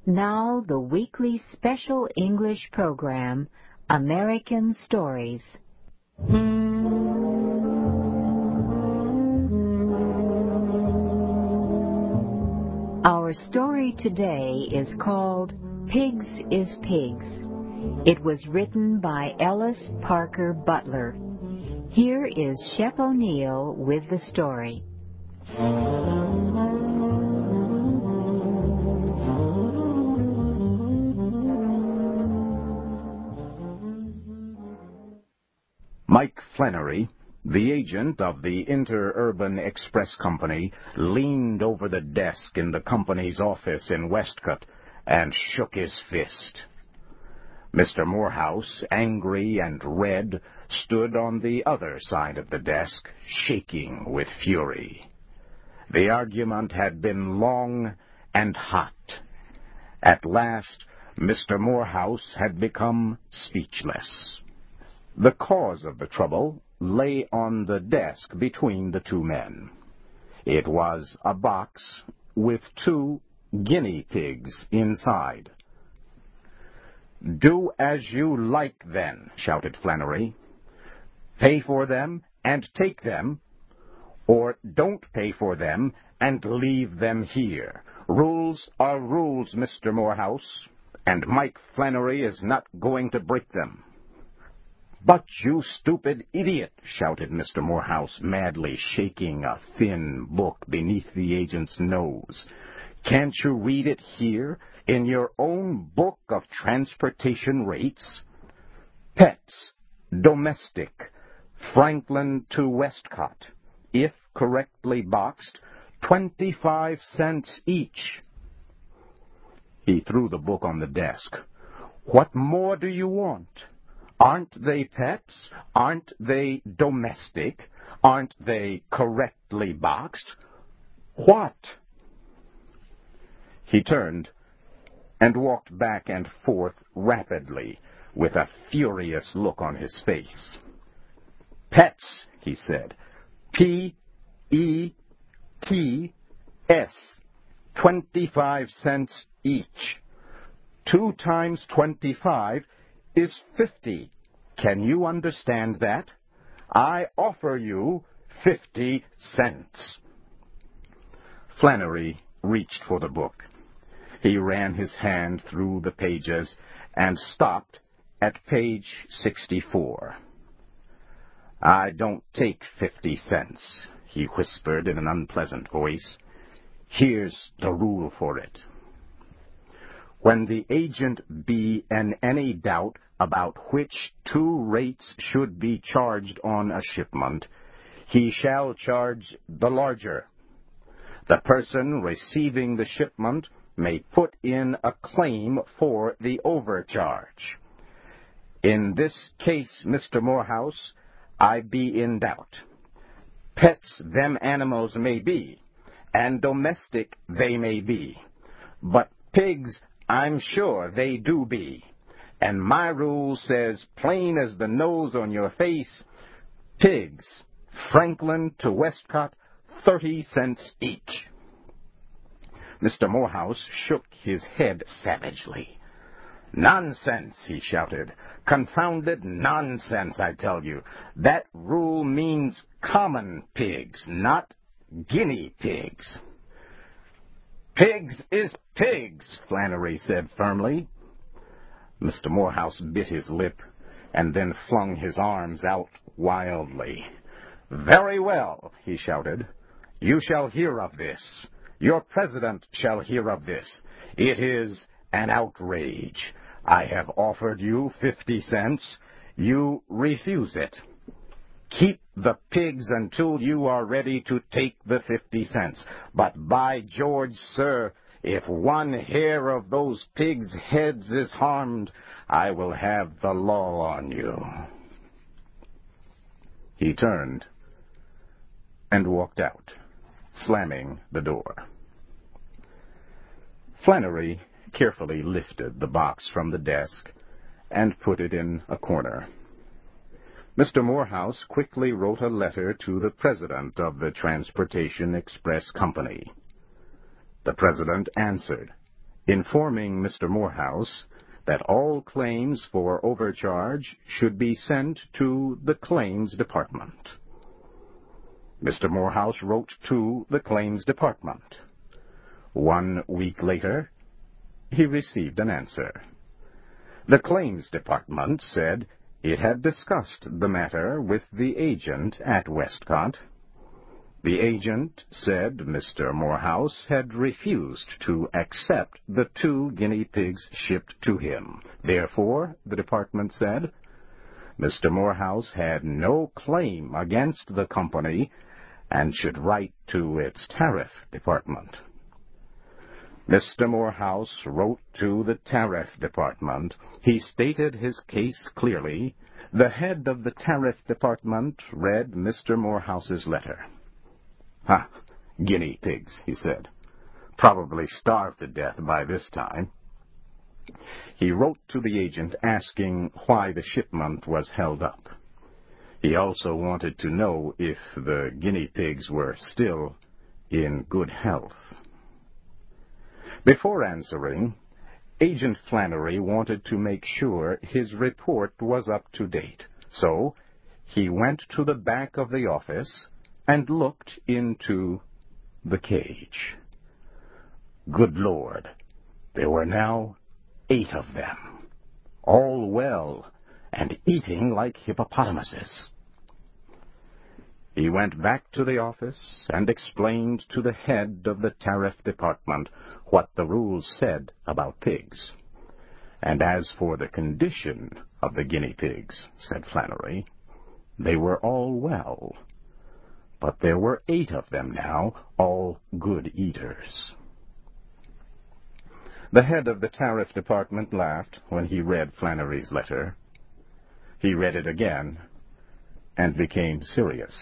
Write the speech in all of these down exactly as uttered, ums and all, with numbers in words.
Now the weekly special English program, American Stories. Our story today is called Pigs is Pigs. It was written by Ellis Parker Butler. Here is Shep O'Neill with the story. Mike Flannery, the agent of the Interurban Express Company, leaned over the desk in the company's office in Westcott and shook his fist. Mister Morehouse, angry and red, stood on the other side of the desk, shaking with fury. The argument had been long and hot. At last, Mister Morehouse had become speechless. The cause of the trouble lay on the desk between the two men. It was a box with two guinea pigs inside. "Do as you like, then," shouted Flannery. "Pay for them and take them, or don't pay for them and leave them here. Rules are rules, Mister Morehouse, and Mike Flannery is not going to break them." "But you stupid idiot," shouted Mister Morehouse, madly shaking a thin book beneath the agent's nose. "Can't you read it here, in your own book of transportation rates? Pets, domestic, Franklin to Westcott, if correctly boxed, twenty-five cents each." He threw the book on the desk. "What more do you want? Aren't they pets? Aren't they domestic? Aren't they correctly boxed? What?" He turned and walked back and forth rapidly, with a furious look on his face. "Pets," he said. P E T S. Twenty-five cents each. Two times twenty-five is fifty. Can you understand that? I offer you fifty cents. Flannery reached for the book. He ran his hand through the pages and stopped at page sixty-four. "I don't take fifty cents, he whispered in an unpleasant voice. "Here's the rule for it. When the agent be in any doubt about which two rates should be charged on a shipment, he shall charge the larger. The person receiving the shipment may put in a claim for the overcharge. In this case, Mister Morehouse, I be in doubt. Pets them animals may be, and domestic they may be, but pigs I'm sure they do be. And my rule says, plain as the nose on your face, pigs, Franklin to Westcott, thirty cents each." Mister Morehouse shook his head savagely. "Nonsense," he shouted. "Confounded nonsense, I tell you. That rule means common pigs, not guinea pigs." "Pigs is pigs," Flannery said firmly. Mister Morehouse bit his lip and then flung his arms out wildly. "Very well," he shouted. "You shall hear of this. Your president shall hear of this. It is an outrage. I have offered you fifty cents. You refuse it. Keep the pigs until you are ready to take the fifty cents. But by George, sir, if one hair of those pigs' heads is harmed, I will have the law on you." He turned and walked out, slamming the door. Flannery carefully lifted the box from the desk and put it in a corner. Mister Morehouse quickly wrote a letter to the president of the Transportation Express Company. The president answered, informing Mister Morehouse that all claims for overcharge should be sent to the Claims Department. Mister Morehouse wrote to the Claims Department. One week later, he received an answer. The Claims Department said it had discussed the matter with the agent at Westcott. The agent said Mister Morehouse had refused to accept the two guinea pigs shipped to him. Therefore, the department said, Mister Morehouse had no claim against the company and should write to its tariff department. Mister Morehouse wrote to the tariff department. He stated his case clearly. The head of the tariff department read Mister Morehouse's letter. Ha! Guinea pigs, he said. Probably starved to death by this time. He wrote to the agent asking why the shipment was held up. He also wanted to know if the guinea pigs were still in good health. Before answering, Agent Flannery wanted to make sure his report was up to date, so he went to the back of the office and looked into the cage. Good Lord, there were now eight of them, all well and eating like hippopotamuses. He went back to the office and explained to the head of the tariff department what the rules said about pigs. And as for the condition of the guinea pigs, said Flannery, they were all well. But there were eight of them now, all good eaters. The head of the tariff department laughed when he read Flannery's letter. He read it again and became serious.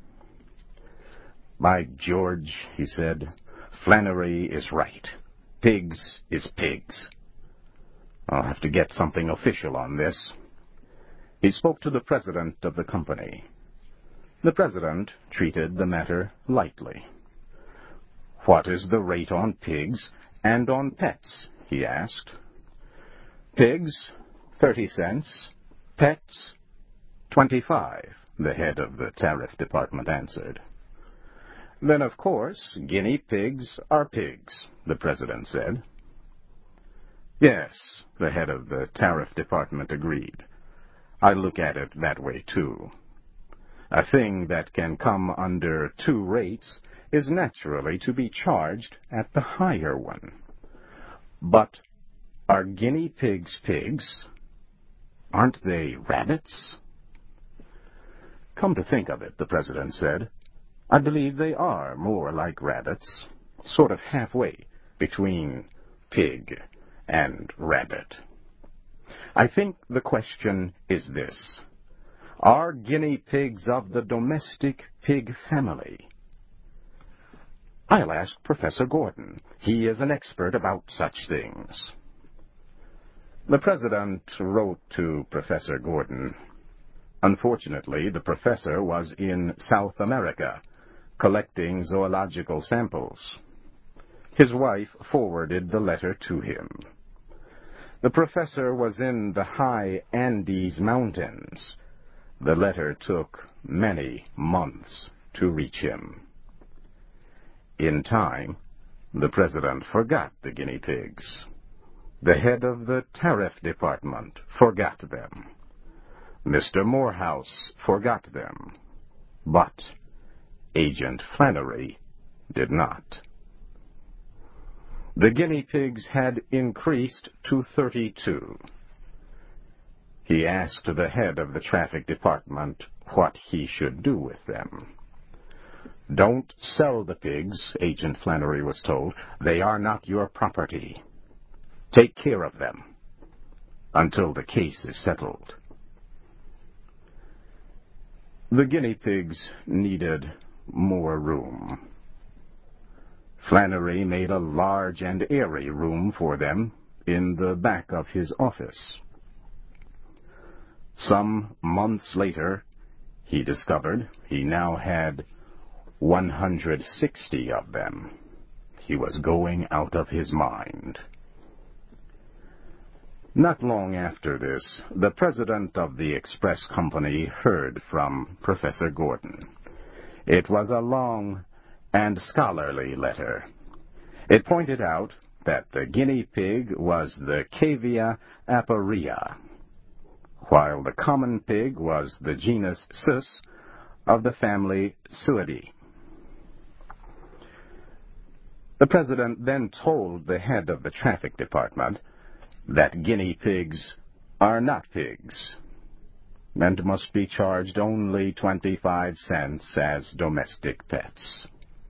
By George, he said, Flannery is right. Pigs is pigs. I'll have to get something official on this. He spoke to the president of the company. The president treated the matter lightly. What is the rate on pigs and on pets? He asked. Pigs, thirty cents. Pets, twenty-five, the head of the tariff department answered. Then, of course, guinea pigs are pigs, the president said. Yes, the head of the tariff department agreed. I look at it that way, too. A thing that can come under two rates is naturally to be charged at the higher one. But are guinea pigs pigs? Aren't they rabbits? Come to think of it, the president said, I believe they are more like rabbits, sort of halfway between pig and rabbit. I think the question is this. Are guinea pigs of the domestic pig family? I'll ask Professor Gordon. He is an expert about such things. The president wrote to Professor Gordon. Unfortunately, the professor was in South America, collecting zoological samples. His wife forwarded the letter to him. The professor was in the high Andes Mountains. The letter took many months to reach him. In time, the president forgot the guinea pigs. The head of the tariff department forgot them. Mister Morehouse forgot them. But Agent Flannery did not. The guinea pigs had increased to thirty-two. He asked the head of the traffic department what he should do with them. Don't sell the pigs, Agent Flannery was told. They are not your property. Take care of them until the case is settled. The guinea pigs needed more room. Flannery made a large and airy room for them in the back of his office. Some months later, he discovered he now had one hundred sixty of them. He was going out of his mind. Not long after this, the president of the Express Company heard from Professor Gordon. It was a long and scholarly letter. It pointed out that the guinea pig was the Cavia aparia, while the common pig was the genus Sus of the family Suidae. The president then told the head of the traffic department that guinea pigs are not pigs and must be charged only twenty-five cents as domestic pets.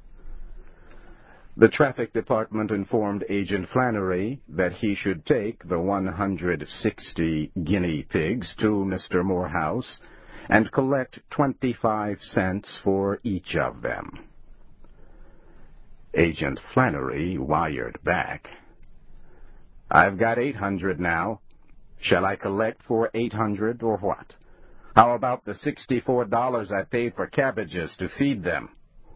The traffic department informed Agent Flannery that he should take the one hundred sixty guinea pigs to Mister Morehouse and collect twenty-five cents for each of them. Agent Flannery wired back, "I've got eight hundred now. Shall I collect for eight hundred or what? How about the sixty-four dollars I paid for cabbages to feed them?"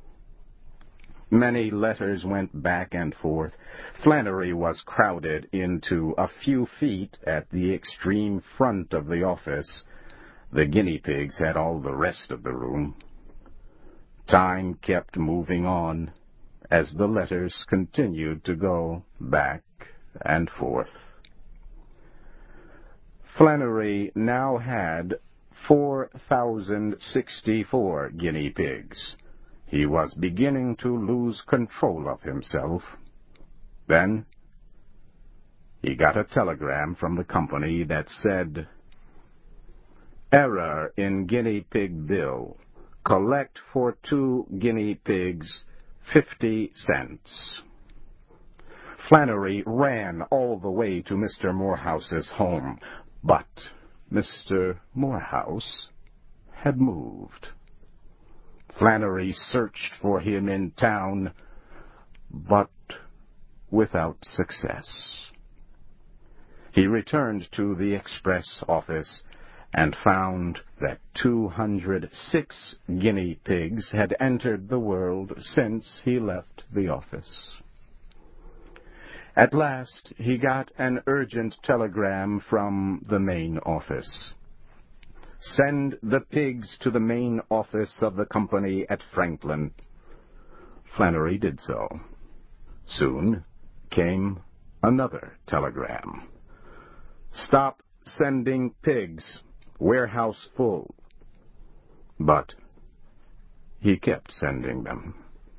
Many letters went back and forth. Flannery was crowded into a few feet at the extreme front of the office. The guinea pigs had all the rest of the room. Time kept moving on as the letters continued to go back and forth. Flannery now had four thousand sixty-four guinea pigs. He was beginning to lose control of himself. Then he got a telegram from the company that said, "Error in guinea pig bill. Collect for two guinea pigs fifty cents." Flannery ran all the way to Mister Morehouse's home, but Mister Morehouse had moved. Flannery searched for him in town, but without success. He returned to the Express office and found that two hundred six guinea pigs had entered the world since he left the office. At last he got an urgent telegram from the main office. "Send the pigs to the main office of the company at Franklin." Flannery did so. Soon came another telegram. "Stop sending pigs. Warehouse full." But he kept sending them.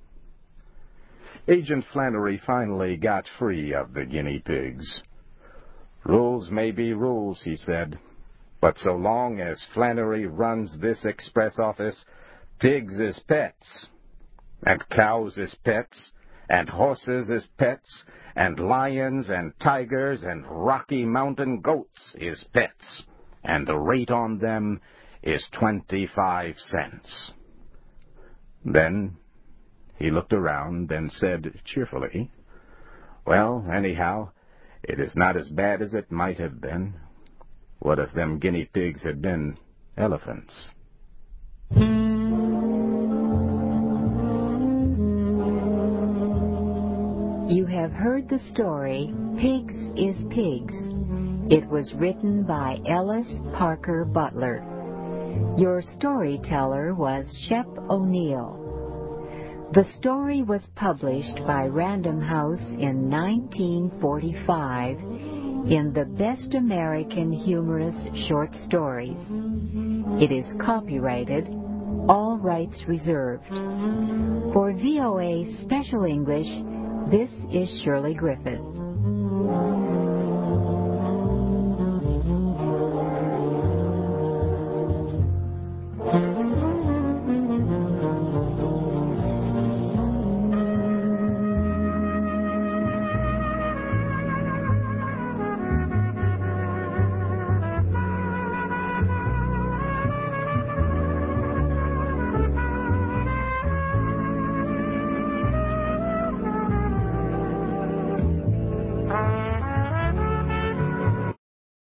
Agent Flannery finally got free of the guinea pigs. "Rules may be rules," he said, "but so long as Flannery runs this express office, pigs is pets, and cows is pets, and horses is pets, and lions and tigers and Rocky Mountain goats is pets, and the rate on them is twenty-five cents. Then he looked around and said cheerfully, "Well, anyhow, it is not as bad as it might have been. What if them guinea pigs had been elephants?" You have heard the story, Pigs is Pigs. It was written by Ellis Parker Butler. Your storyteller was Shep O'Neill. The story was published by Random House in nineteen forty-five in the Best American Humorous Short Stories. It is copyrighted, all rights reserved. For V O A Special English, this is Shirley Griffith.